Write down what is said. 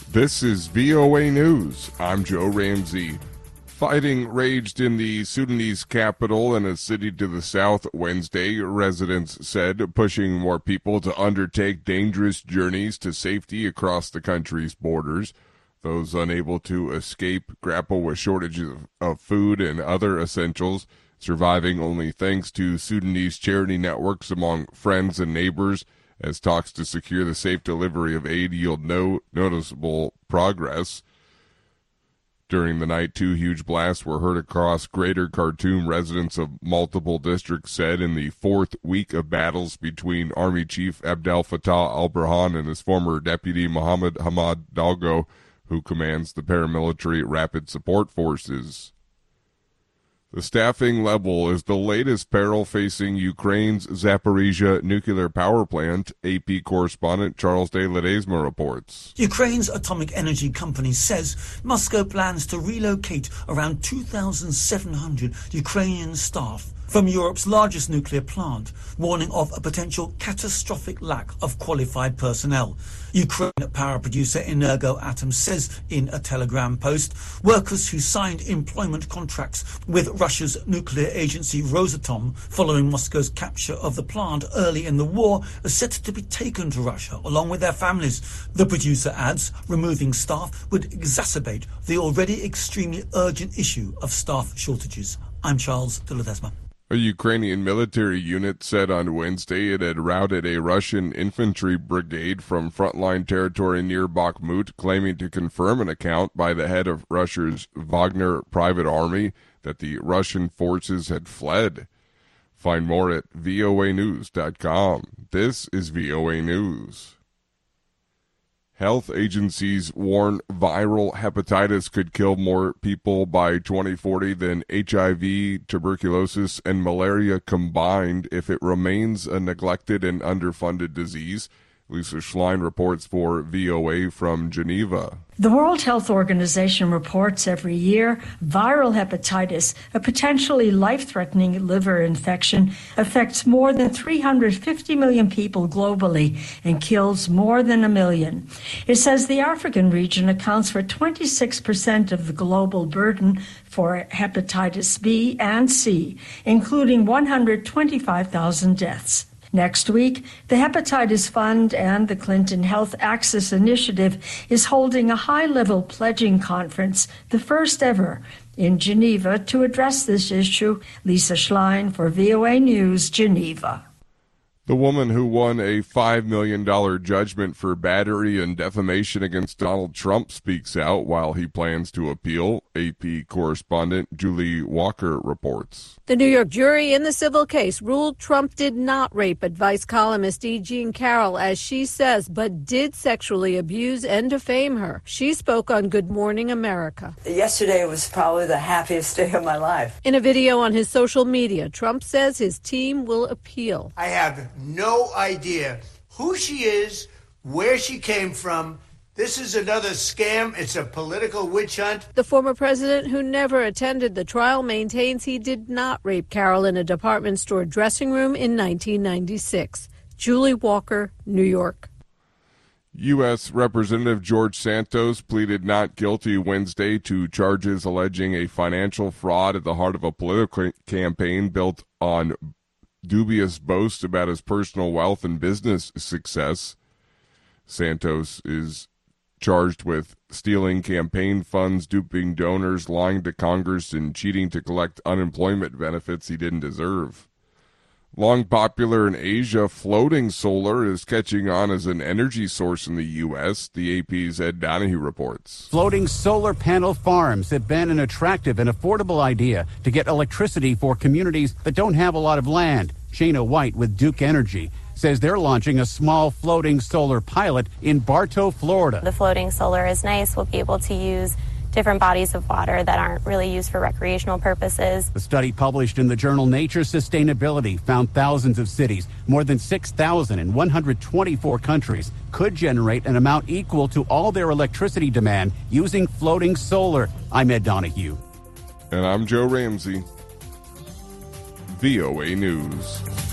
This is VOA News. I'm Joe Ramsey. Fighting raged in the Sudanese capital and a city to the south Wednesday, residents said, pushing more people to undertake dangerous journeys to safety across the country's borders. Those unable to escape grapple with shortages of food and other essentials, surviving only thanks to Sudanese charity networks among friends and neighbors, as talks to secure the safe delivery of aid yield no noticeable progress. During the night, 2 huge blasts were heard across Greater Khartoum, residents of multiple districts said, in the 4th week of battles between Army Chief Abdel Fattah al-Burhan and his former deputy Mohammed Hamad Dagalo, who commands the paramilitary Rapid Support Forces. The staffing level is the latest peril facing Ukraine's Zaporizhzhia nuclear power plant, AP correspondent Charles de Ledesma reports. Ukraine's atomic energy company says Moscow plans to relocate around 2,700 Ukrainian staff from Europe's largest nuclear plant, warning of a potential catastrophic lack of qualified personnel. Ukraine power producer Energoatom says in a Telegram post, workers who signed employment contracts with Russia's nuclear agency Rosatom following Moscow's capture of the plant early in the war are set to be taken to Russia along with their families. The producer adds, removing staff would exacerbate the already extremely urgent issue of staff shortages. I'm Charles de Ledesma. A Ukrainian military unit said on Wednesday it had routed a Russian infantry brigade from frontline territory near Bakhmut, claiming to confirm an account by the head of Russia's Wagner private army that the Russian forces had fled. Find more at voanews.com. This is VOA News. Health agencies warn viral hepatitis could kill more people by 2040 than HIV, tuberculosis, and malaria combined if it remains a neglected and underfunded disease. Lisa Schlein reports for VOA from Geneva. The World Health Organization reports every year viral hepatitis, a potentially life-threatening liver infection, affects more than 350 million people globally and kills more than 1 million. It says the African region accounts for 26% of the global burden for hepatitis B and C, including 125,000 deaths. Next week, the Hepatitis Fund and the Clinton Health Access Initiative is holding a high-level pledging conference, the first ever, in Geneva to address this issue. Lisa Schlein for VOA News, Geneva. The woman who won a $5 million judgment for battery and defamation against Donald Trump speaks out while he plans to appeal. AP correspondent Julie Walker reports. The New York jury in the civil case ruled Trump did not rape Advice columnist E. Jean Carroll, as she says, but did sexually abuse and defame her. She spoke on Good Morning America. Yesterday was probably the happiest day of my life. In a video on his social media, Trump says his team will appeal. I have no idea who she is, where she came from. This is another scam. It's a political witch hunt. The former president, who never attended the trial, maintains he did not rape Carroll in a department store dressing room in 1996. Julie Walker, New York. U.S. Representative George Santos pleaded not guilty Wednesday to charges alleging a financial fraud at the heart of a political campaign built on dubious boasts about his personal wealth and business success. Santos is charged with stealing campaign funds, duping donors, lying to Congress, and cheating to collect unemployment benefits he didn't deserve. Long popular in Asia, floating solar is catching on as an energy source in the U.S., the AP's Ed Donahue reports. Floating solar panel farms have been an attractive and affordable idea to get electricity for communities that don't have a lot of land. Shana White with Duke Energy says they're launching a small floating solar pilot in Bartow, Florida. The floating solar is nice. We'll be able to use different bodies of water that aren't really used for recreational purposes. The study published in the journal Nature Sustainability found thousands of cities, more than 6,000 in 124 countries, could generate an amount equal to all their electricity demand using floating solar. I'm Ed Donahue. And I'm Joe Ramsey. VOA News.